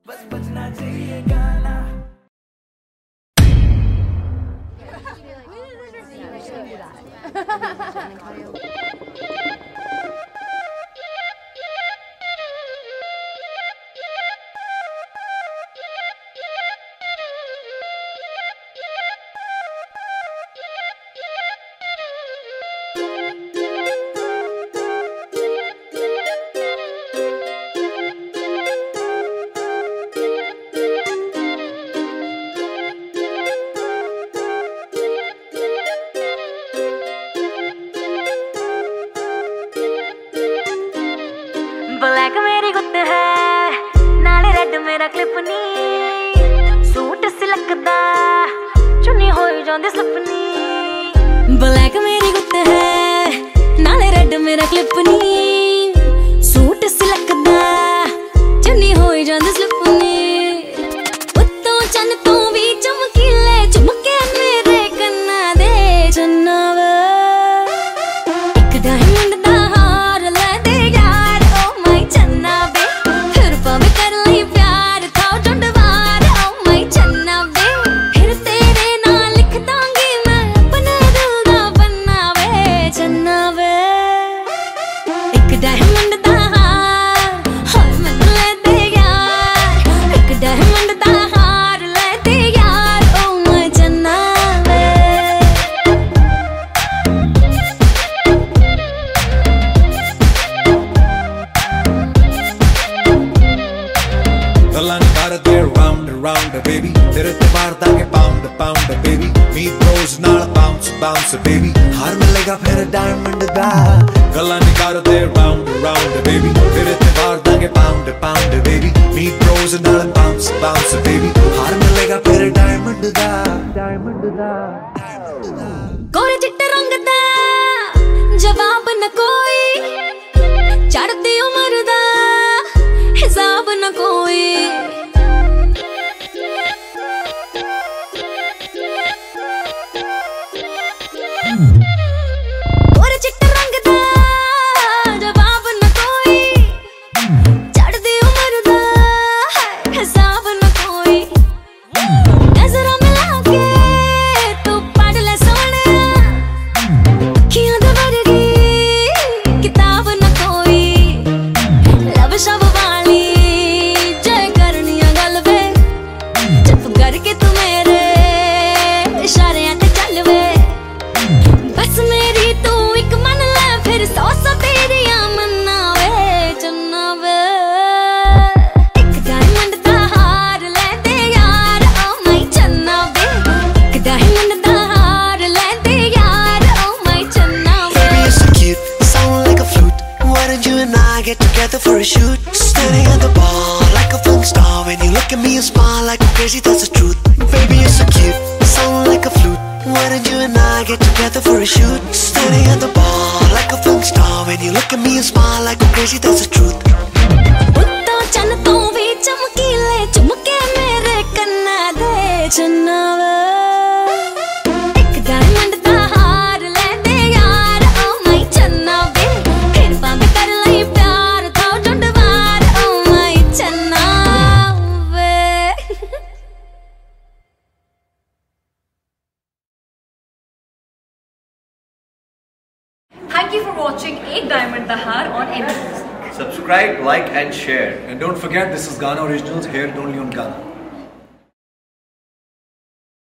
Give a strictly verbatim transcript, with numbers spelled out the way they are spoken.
बस बजना चाहिए गाना। ब्लैक मेरी गुत्त है नाले रेड मेरा क्लिप नी सूट सिलकदा चुन्नी होई जांदी स्लिपनी। ब्लैक मेरी गुत्त है नाले रेड मेरा क्लिप नी सूट सिलकदा चुन्नी होई जांदी स्लिपनी। उत्तों चन्न तो भी चमकीले चमके मेरे कन्ना दे चन्ना वे एक डायमंड दा हार ले दे डायमंड दा हार हार मन ले दे यार एक डायमंड दा हार ले दे यार ओ मैं चन्ना वे। गल्लां करदे राउंड राउंड बेबी तेरे ते मारदा के पाउंड पाउंड बेबी मीट रोज नाल बाउंस बाउंस बेबी हार मिलेगा फिर डायमंड दा। गल्लां करदे राउंड राउंड बेबी तेरे ते मारदा के पाउंड पाउंड बेबी मीट रोज नाल बाउंस बाउंस बेबी हार मिलेगा फिर डायमंड दा डायमंड दा। गोरे चिट्टे रंग दा जवाब न कोई चढ़दी उम्र दा हिसाब न कोई। गोरे चिट्टे रंग दा जवाब न कोई चढ़दी उम्र दा हिसाब न कोई। नजरां मिला के तू पढ़ ले सोहणिया अखियां दे वर्गी किताब न कोई। लब शब वाली जय करनिया गल वे चुप करके तू मेरे इशारियां ते चल वे बस मेरी तू एक मन ले फिर सौ सौ तेरियां मन्ना वे चन्ना वे। एक डायमंड दा हार ले दे यार ओ मैं चन्ना वे एक डायमंड दा हार ले दे यार ओ मैं चन्ना वे। Baby, you're so cute, sound like a flute. Why don't you and I get together for a shoot? Standing at the bar like a film star. When you look at me, you smile like I'm crazy, that's the truth. Baby, you're so cute, sound like a flute. Why don't you and I get together for a shoot? Standing at the bar like a film star. When you look at me, you smile like I'm crazy, that's the truth. उत्तों चन्न तो भी चमकीले चमके मेरे कन्ना दे चन्ना वे। एक diamond दा हार ले दे यार ओ मैं चन्ना वे फिर भावें कर लई प्यार था डुडवार ओ मैं चन्ना वे। Thank you for watching Ek Diamond Dahar on M B Music. Subscribe, like and share. And don't forget, this is Ghana Originals, here only on Ghana.